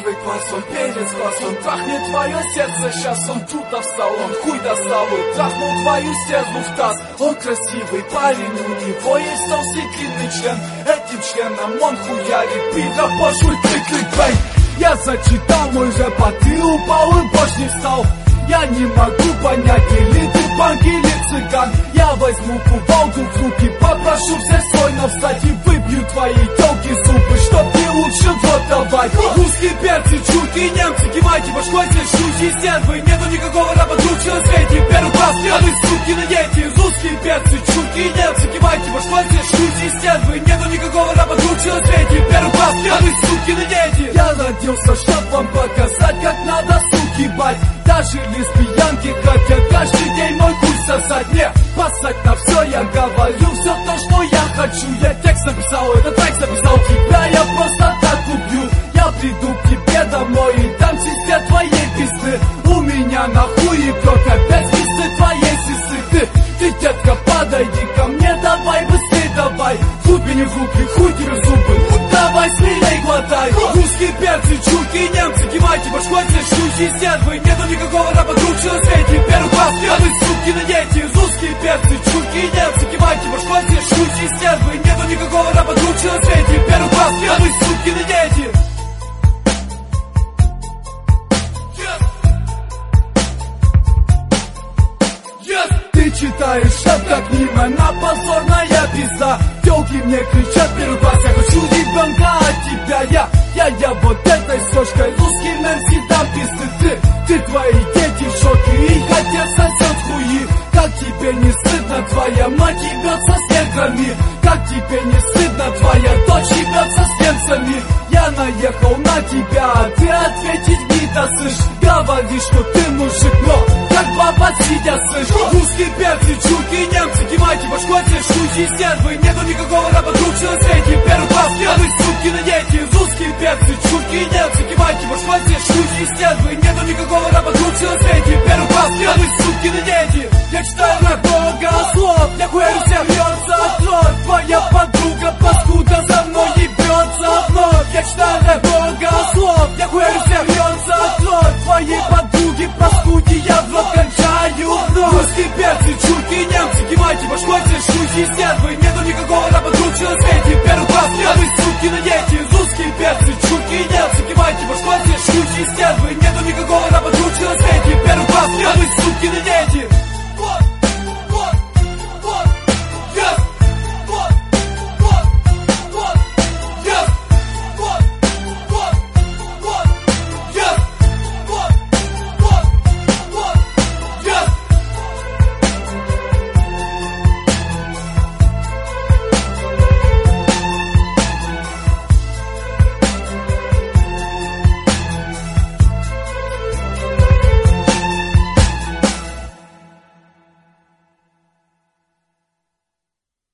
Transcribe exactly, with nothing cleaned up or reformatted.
первый класс, он перец класс, он трахнет твое сердце, сейчас он тут встал, он хуй достал и трахнул твою стерву в таз. Он красивый парень, у него есть толстый длинный член, этим членом он хуярит пидор пошлый клик-клик-бэй. Я зачитал мой рэп, а ты упал и больше не встал. Я не могу понять, или ты панк, или цыган. Я возьму кувалду в руки, попрошу всех стройно встать и выбью твои тёлки зубы, чтоб ты лучше в рот давать. Русские перцы, чурки, немцы, кивайте башкой, здесь шути, стервы. Нету никакого раба круче на свете. Первый класс, а вы суки на дети. Русские перцы, чурки, немцы, кивайте башкой, здесь шути, стервы. Нету никакого раба круче на свете. Первый класс, а вы суки на дети. Я родился, чтоб вам показать, как надо суки бать. Даже лесбиянки хотят каждый день мой хуй сосать. Не, посать на все, я говорю все то, что я хочу. Я текст написал, этот трек записал. Тебя я просто так убью. Я приду к тебе домой и дам сестре твоей пизды. У меня на хуе прет опять пизды твоей сестры. Ты, ты, детка, подойди ко мне, давай быстрей, давай. Глубине в руки, хуй тебе в зубы. Ну давай смелей глотай. Русские перцы, чурки, немцы, кивайте башкой, здесь шути, стервы. Нету никакого раба круче на свете. Первый класс, а вы суки на дети. Русские перцы, чурки, немцы, кивайте башкой, здесь шути, стервы. Нету никакого раба круче на свете. Первый класс, а вы суки на дети. Ты читаешь рэп как мимо, на позорная пизда. Тёлки мне кричат первый класс, я хочу ребенка от тебя. Я, я, я вот этой сошкой русским эм си дам пизды. Ты, ты, твои дети в шоке, их отец сосёт хуи. Как тебе не стыдно, твоя мать ебётся с неграми? Как тебе не стыдно, твоя дочь ебётся с немцами? Я наехал на тебя, а ты ответить не досышь. Говоришь, что ты мужик, но как баба сидя слышь. Русские перцы, чурки, немцы, кивайте башкой, здесь шути, стервы. Нету никакого раба круче на свете. Первый класс, а вы суки на дети. Русские перцы, чурки, немцы, кивайте башкой, здесь шути, стервы. Нету никакого раба круче на свете. Первый класс, а вы суки на дети. Я читаю рэп богослов, я хуярю всех льется кровь. Твоя подруга паскуда за мной ебется вновь. Я читаю рэп богослов, я хуярю всех льется кровь. Твоей подруги паскуди я в рот кончаю вновь. Русские перцы, чурки, немцы, кивайте башкой, здесь шути, стервы. Нету никакого раба круче на свете. Первый класс, а вы суки на дети. Русские перцы, чурки, немцы, кивайте башкой, здесь шути, стервы. Нету никакого раба круче на свете. Первый класс, а вы суки на дети.